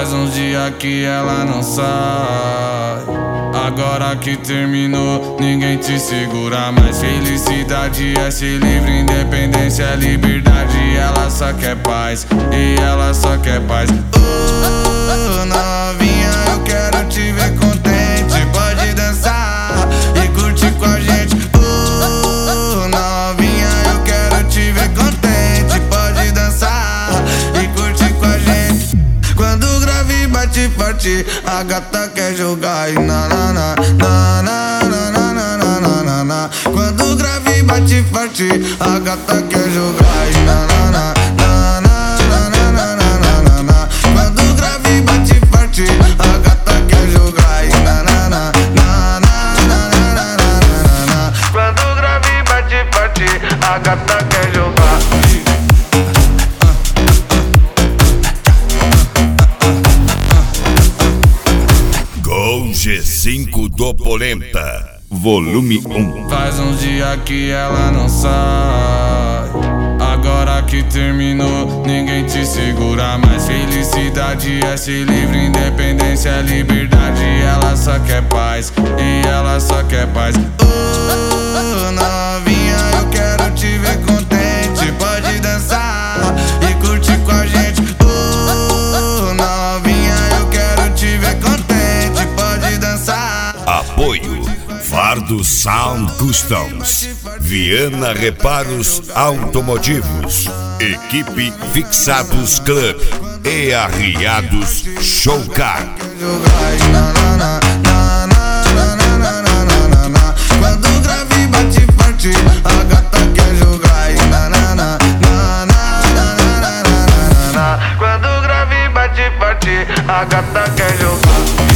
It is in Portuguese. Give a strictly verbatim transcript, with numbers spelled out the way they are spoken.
Faz uns dias que ela não sai. Agora que terminou, ninguém te segura mais. Felicidade é ser livre, independência é liberdade. Ela só quer paz, e ela só quer paz. Oh, novinha, eu quero te ver contente. Pode dançar e curtir com a gente. Oh, novinha, eu quero te ver contente. Pode dançar e curtir com a gente. Quando o grave bate forte, a gata quer jogar e na na na na na na na na na na na. Quando o grave bate forte, a gata quer jogar e na na na na na na na na na na. Quando o grave bate forte, a gata quer jogar e na na na na na na na na na. Quando o grave bate forte, a gata quer jogar. G cinco do Polenta, volume um. Faz uns dias que ela não sai. Agora que terminou, ninguém te segura mais. Felicidade é ser livre, independência é liberdade. Ela só quer paz, e ela só quer paz. Oh, novinha, eu quero te ver contente. Pode dançar e curtir com a gente. Oh, novinha, eu quero te ver contente. Apoio Fardo Sound Customs, Viana Reparos Automotivos, Equipe Fixados Club e Arriados Showcar. Quando o grave bate forte, a gata quer jogar. Quando o grave bate forte, a gata quer jogar.